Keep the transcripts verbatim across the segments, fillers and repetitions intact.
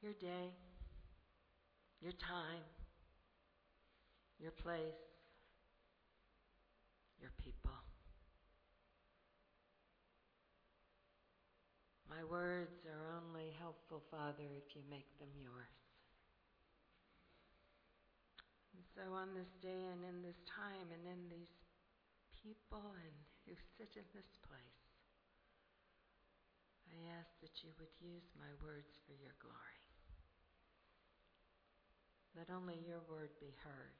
your day, your time, your place, your people. My words are only helpful, Father, if you make them yours. And so on this day and in this time and in these people and who sit in this place, I ask that you would use my words for your glory. Let only your word be heard,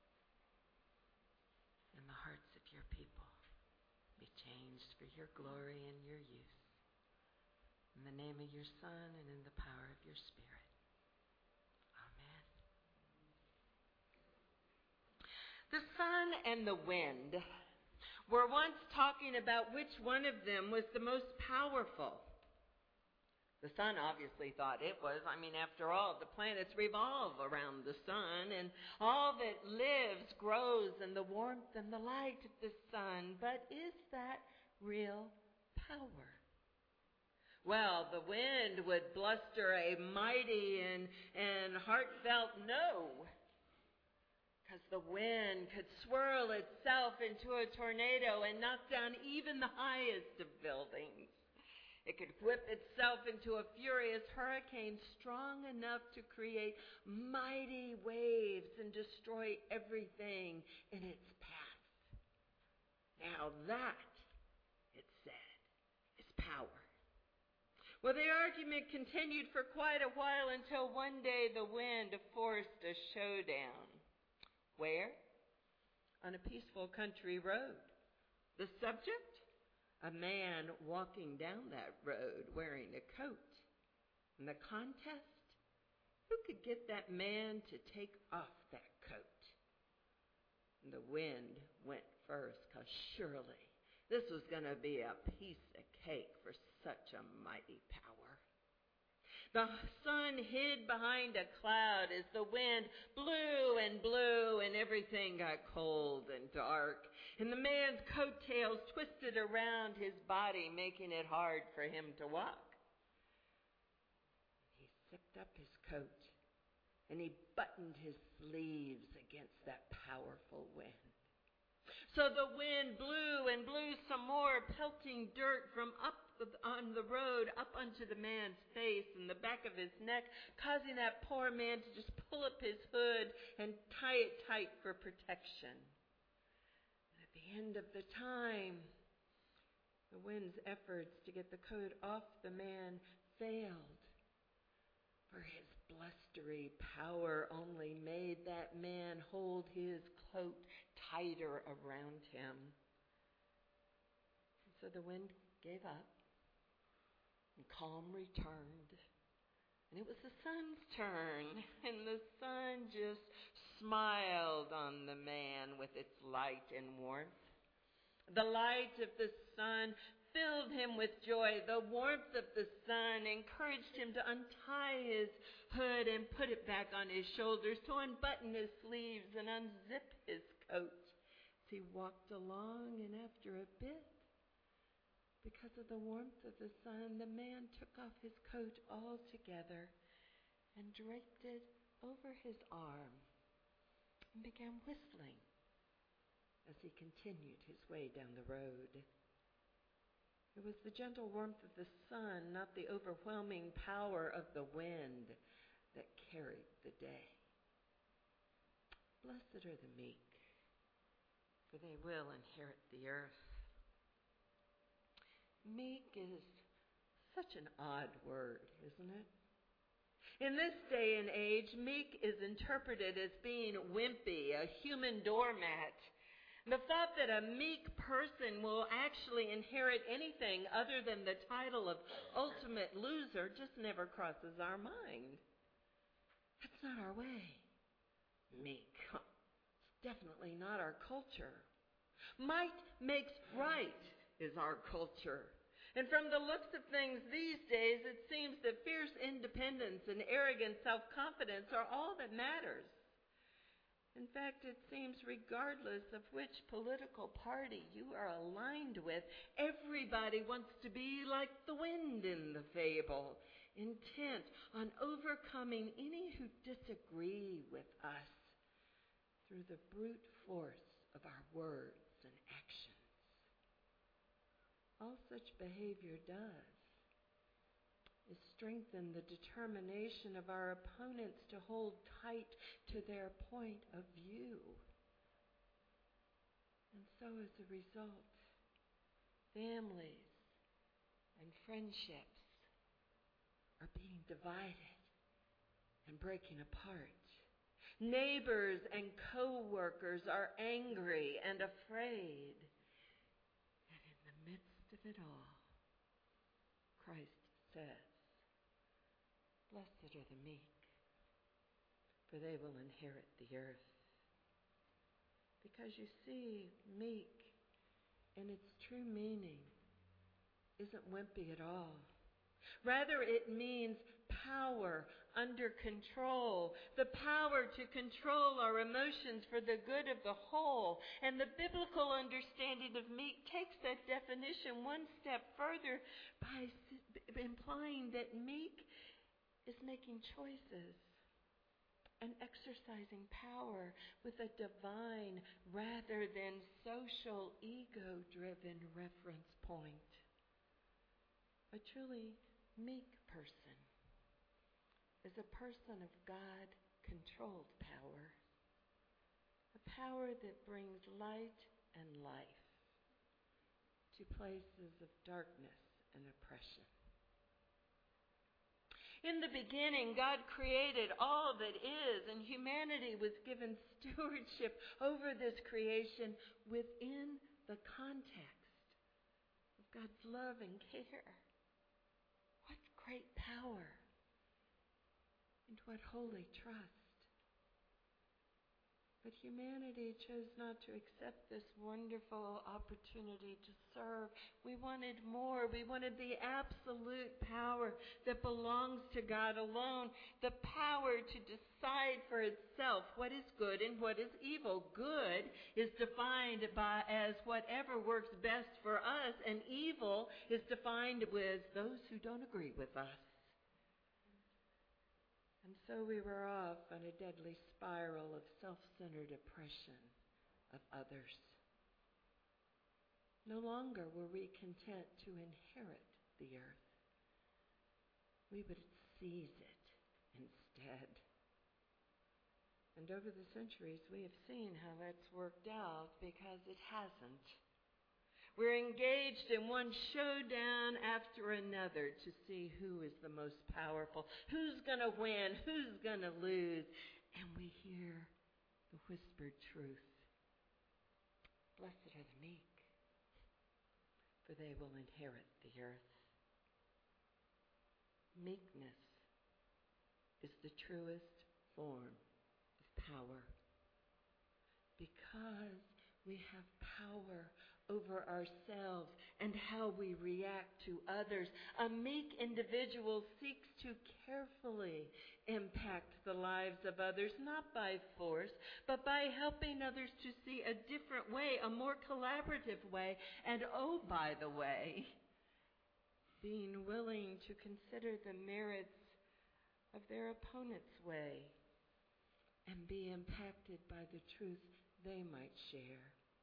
and the hearts of your people be changed for your glory and your use. In the name of your Son and in the power of your Spirit. Amen. The sun and the wind were once talking about which one of them was the most powerful. The sun obviously thought it was. I mean, after all, the planets revolve around the sun, and all that lives grows in the warmth and the light of the sun. But is that real power? Well, the wind would bluster a mighty and, and heartfelt no, because the wind could swirl itself into a tornado and knock down even the highest of buildings. It could whip itself into a furious hurricane strong enough to create mighty waves and destroy everything in its path. Now that, it said, is power. Well, the argument continued for quite a while until one day the wind forced a showdown. Where? On a peaceful country road. The subject? A man walking down that road wearing a coat. And the contest? Who could get that man to take off that coat? And the wind went first, because surely this was going to be a piece of cake for such a mighty power. The sun hid behind a cloud as the wind blew and blew, and everything got cold and dark. And the man's coattails twisted around his body, making it hard for him to walk. He zipped up his coat, and he buttoned his sleeves against that powerful wind. So the wind blew and blew some more, pelting dirt from up on the road up onto the man's face and the back of his neck, causing that poor man to just pull up his hood and tie it tight for protection. And at the end of the time, the wind's efforts to get the coat off the man failed, for his blustery power only made that man hold his coat tighter around him. And so the wind gave up, and calm returned. And it was the sun's turn, and the sun just smiled on the man with its light and warmth. The light of the sun filled him with joy. The warmth of the sun encouraged him to untie his hood and put it back on his shoulders, to unbutton his sleeves and unzip his coat. As he walked along, and after a bit, because of the warmth of the sun, the man took off his coat altogether and draped it over his arm and began whistling as he continued his way down the road. It was the gentle warmth of the sun, not the overwhelming power of the wind, that carried the day. Blessed are the meek, for they will inherit the earth. Meek is such an odd word, isn't it? In this day and age, meek is interpreted as being wimpy, a human doormat. The thought that a meek person will actually inherit anything other than the title of ultimate loser just never crosses our mind. That's not our way. Meek. It's definitely not our culture. Might makes right is our culture. And from the looks of things these days, it seems that fierce independence and arrogant self-confidence are all that matters. In fact, it seems regardless of which political party you are aligned with, everybody wants to be like the wind in the fable. intent on overcoming any who disagree with us through the brute force of our words and actions. All such behavior does is strengthen the determination of our opponents to hold tight to their point of view. And so as a result, families and friendships are being divided and breaking apart. Neighbors and co-workers are angry and afraid. And in the midst of it all, Christ says, "Blessed are the meek, for they will inherit the earth." Because you see, meek in its true meaning isn't wimpy at all. Rather, it means power under control, the power to control our emotions for the good of the whole. And the biblical understanding of meek takes that definition one step further by implying that meek is making choices and exercising power with a divine rather than social ego-driven reference point. A truly meek person is a person of God-controlled power, a power that brings light and life to places of darkness and oppression. In the beginning, God created all that is, and humanity was given stewardship over this creation within the context of God's love and care. What great power and what holy trust. But humanity chose not to accept this wonderful opportunity to serve. We wanted more. We wanted the absolute power that belongs to God alone. The power to decide for itself what is good and what is evil. Good is defined by as whatever works best for us, and evil is defined with those who don't agree with us. And so we were off on a deadly spiral of self-centered oppression of others. No longer were we content to inherit the earth. We would seize it instead. And over the centuries, we have seen how that's worked out, because it hasn't. We're engaged in one showdown after another to see who is the most powerful, who's going to win, who's going to lose. And we hear the whispered truth. Blessed are the meek, for they will inherit the earth. Meekness is the truest form of power, because we have power over ourselves and how we react to others. A meek individual seeks to carefully impact the lives of others, not by force, but by helping others to see a different way, a more collaborative way, and oh, by the way, being willing to consider the merits of their opponent's way and be impacted by the truth they might share.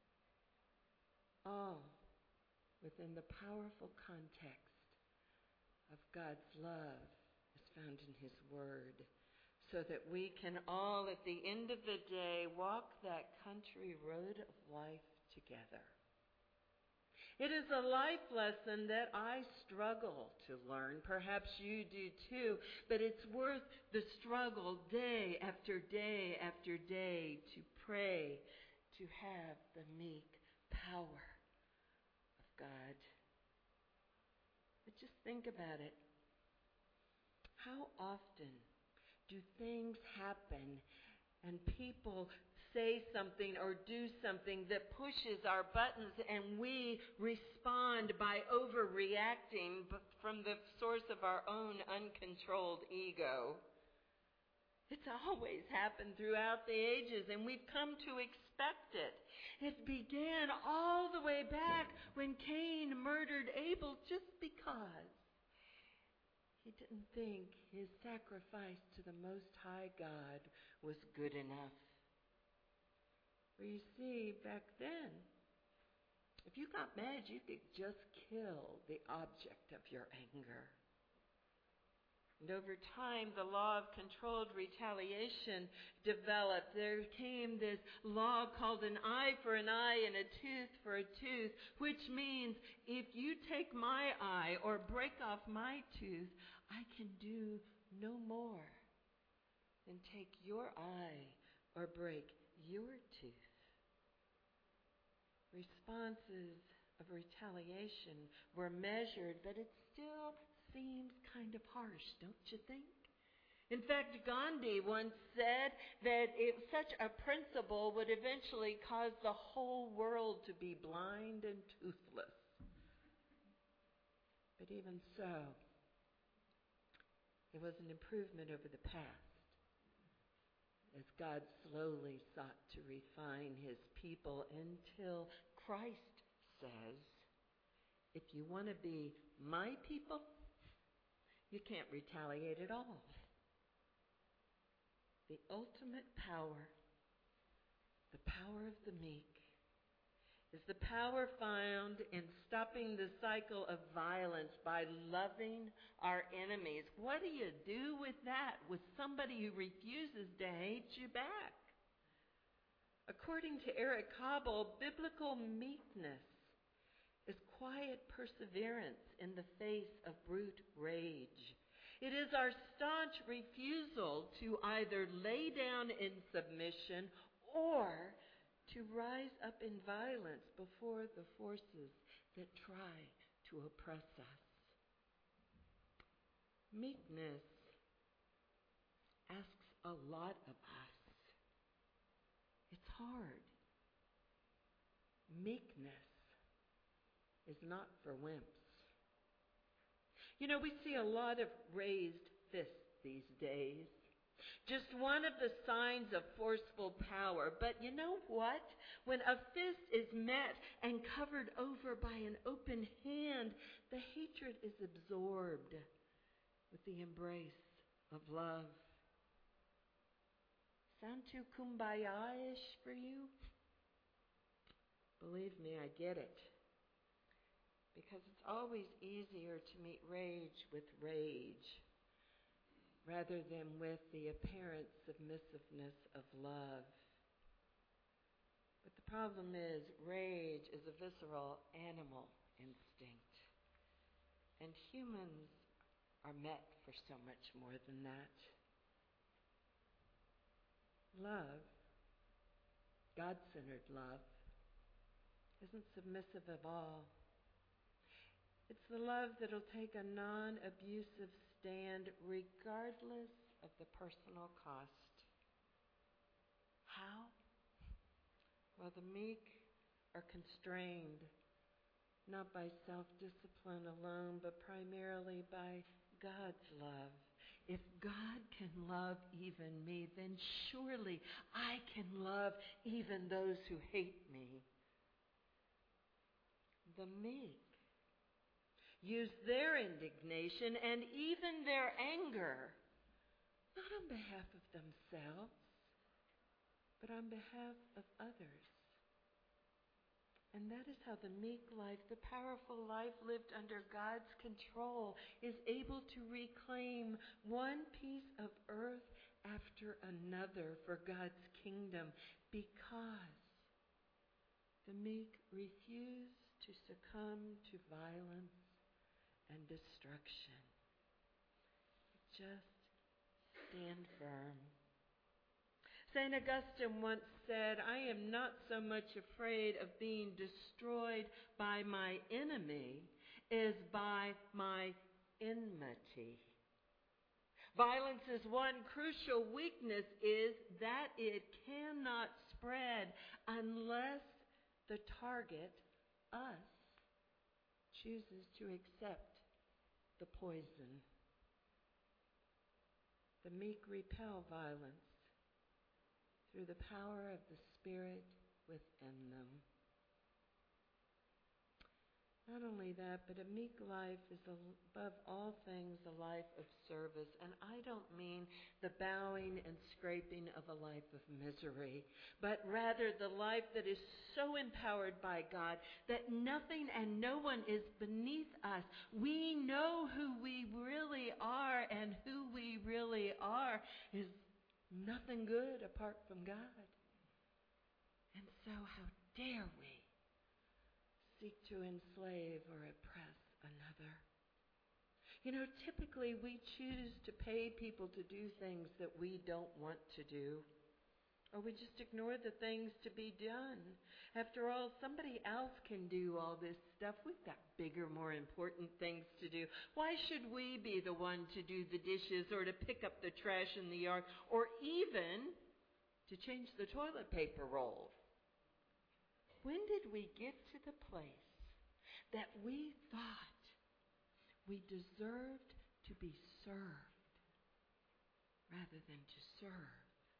All within the powerful context of God's love as found in His Word, so that we can all, at the end of the day, walk that country road of life together. It is a life lesson that I struggle to learn. Perhaps you do too, but it's worth the struggle day after day after day to pray to have the meek power of God. But just think about it. How often do things happen and people say something or do something that pushes our buttons, and we respond by overreacting from the source of our own uncontrolled ego? It's always happened throughout the ages, and we've come to expect it. It began all the way back when Cain murdered Abel just because He didn't think his sacrifice to the Most High God was good enough. For you see, back then, if you got mad, you could just kill the object of your anger. And over time, the law of controlled retaliation developed. There came this law called an eye for an eye and a tooth for a tooth, which means if you take my eye or break off my tooth, I can do no more than take your eye or break your tooth. Responses of retaliation were measured, but it still seems kind of harsh, don't you think? In fact, Gandhi once said that it, such a principle would eventually cause the whole world to be blind and toothless. But even so, it was an improvement over the past, as God slowly sought to refine his people until Christ says, if you want to be my people, you can't retaliate at all. The ultimate power, the power of the meek, is the power found in stopping the cycle of violence by loving our enemies. What do you do with that, with somebody who refuses to hate you back? According to Eric Cobble, biblical meekness is quiet perseverance in the face of brute rage. It is our staunch refusal to either lay down in submission or to rise up in violence before the forces that try to oppress us. Meekness asks a lot of us. It's hard. Meekness is not for wimps. You know, we see a lot of raised fists these days. Just one of the signs of forceful power. But you know what? When a fist is met and covered over by an open hand, the hatred is absorbed with the embrace of love. Sound too kumbaya-ish for you? Believe me, I get it. Because it's always easier to meet rage with rage rather than with the apparent submissiveness of love. But the problem is, rage is a visceral animal instinct. And humans are met for so much more than that. Love, God-centered love, isn't submissive at all. It's the love that'll take a non-abusive stand regardless of the personal cost. How? Well, the meek are constrained not by self-discipline alone, but primarily by God's love. If God can love even me, then surely I can love even those who hate me. The meek use their indignation and even their anger, not on behalf of themselves, but on behalf of others. And that is how the meek life, the powerful life lived under God's control, is able to reclaim one piece of earth after another for God's kingdom, because the meek refuse to succumb to violence and destruction. Just stand firm. Saint Augustine once said, I am not so much afraid of being destroyed by my enemy as by my enmity. Violence's one crucial weakness is that it cannot spread unless the target, us, chooses to accept the poison. The meek repel violence through the power of the Spirit within them. Not only that, but a meek life is above all things a life of service. And I don't mean the bowing and scraping of a life of misery, but rather the life that is so empowered by God that nothing and no one is beneath us. We know who we really are, and who we really are is nothing good apart from God. And so how dare we seek to enslave or oppress another? You know, typically we choose to pay people to do things that we don't want to do, or we just ignore the things to be done. After all, somebody else can do all this stuff. We've got bigger, more important things to do. Why should we be the one to do the dishes, or to pick up the trash in the yard, or even to change the toilet paper roll? When did we get to the place that we thought we deserved to be served rather than to serve?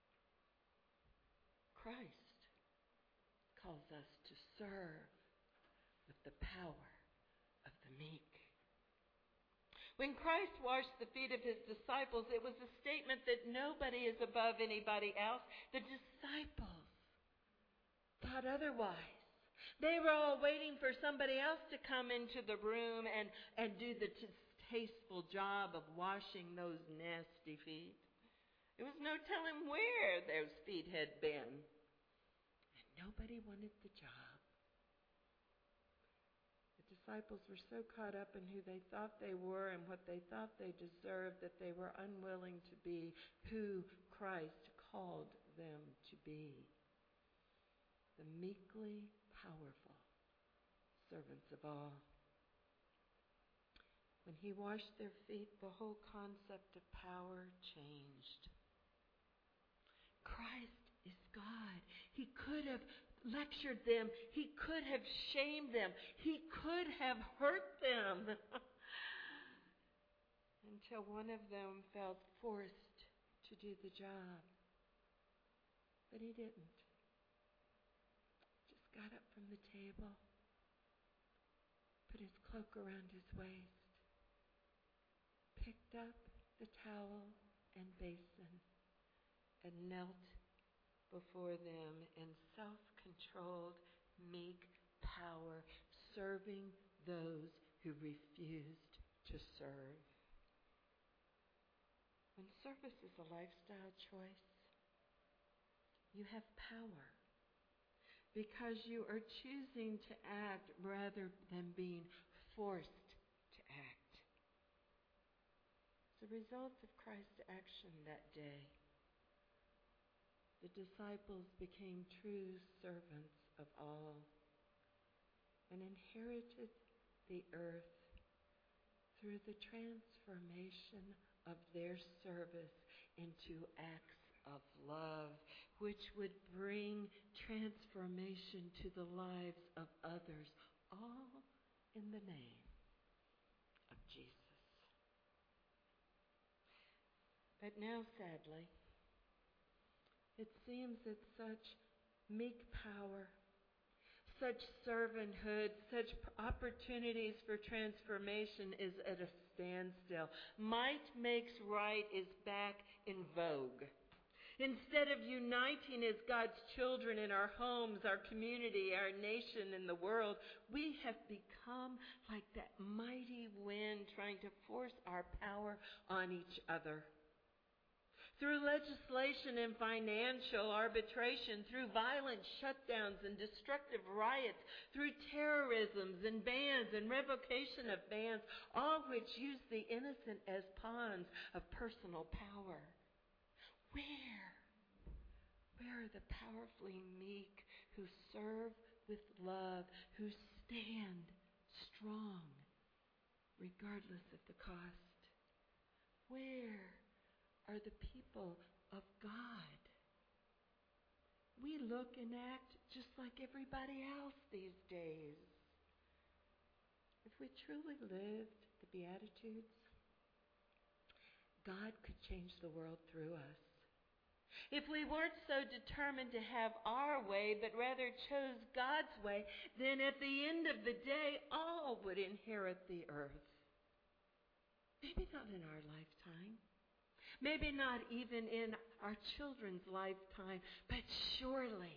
Christ calls us to serve with the power of the meek. When Christ washed the feet of his disciples, it was a statement that nobody is above anybody else. The disciples thought otherwise. They were all waiting for somebody else to come into the room and, and do the distasteful job of washing those nasty feet. There was no telling where those feet had been. And nobody wanted the job. The disciples were so caught up in who they thought they were and what they thought they deserved that they were unwilling to be who Christ called them to be. The meekly powerful servants of all. When he washed their feet, the whole concept of power changed. Christ is God. He could have lectured them. He could have shamed them. He could have hurt them. Until one of them felt forced to do the job. But he didn't. Got up from the table, put his cloak around his waist, picked up the towel and basin, and knelt before them in self-controlled, meek power, serving those who refused to serve. When service is a lifestyle choice, you have power. Because you are choosing to act rather than being forced to act. As a result of Christ's action that day, the disciples became true servants of all and inherited the earth through the transformation of their service into acts of love, which would bring transformation to the lives of others, all in the name of Jesus. But now, sadly, it seems that such meek power, such servanthood, such opportunities for transformation is at a standstill. Might makes right is back in vogue. Instead of uniting as God's children in our homes, our community, our nation, and the world, we have become like that mighty wind trying to force our power on each other. Through legislation and financial arbitration, through violent shutdowns and destructive riots, through terrorisms and bans and revocation of bans, all which use the innocent as pawns of personal power. Where? Where are the powerfully meek who serve with love, who stand strong regardless of the cost? Where are the people of God? We look and act just like everybody else these days. If we truly lived the Beatitudes, God could change the world through us. If we weren't so determined to have our way, but rather chose God's way, then at the end of the day, all would inherit the earth. Maybe not in our lifetime. Maybe not even in our children's lifetime, but surely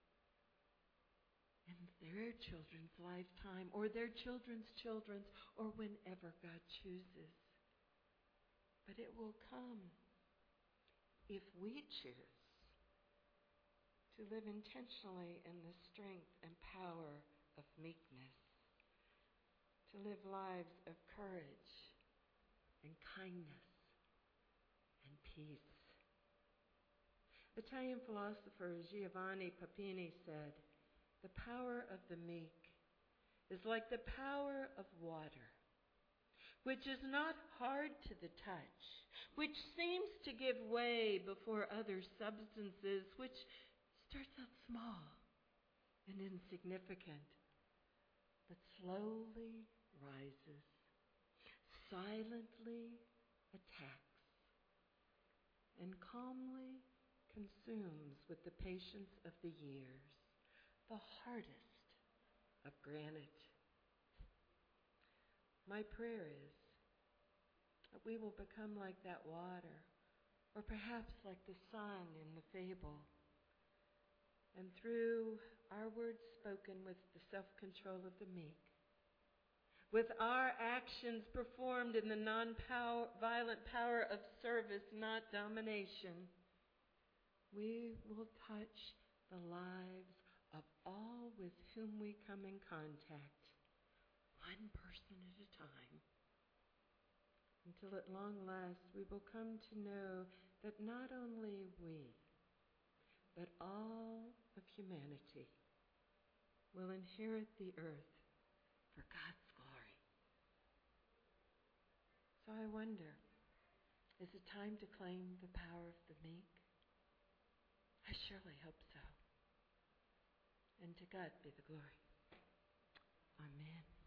in their children's lifetime, or their children's children's, or whenever God chooses. But it will come if we choose to live intentionally in the strength and power of meekness, to live lives of courage and kindness and peace. Italian philosopher Giovanni Papini said, "The power of the meek is like the power of water, which is not hard to the touch, which seems to give way before other substances, which starts out small and insignificant, but slowly rises, silently attacks, and calmly consumes with the patience of the years the hardest of granite." My prayer is that we will become like that water, or perhaps like the sun in the fable. And through our words spoken with the self-control of the meek, with our actions performed in the non-violent power of service, not domination, we will touch the lives of all with whom we come in contact, one person at a time, until at long last we will come to know that not only we, but all of humanity will inherit the earth for God's glory. So I wonder, is it time to claim the power of the meek? I surely hope so. And to God be the glory. Amen.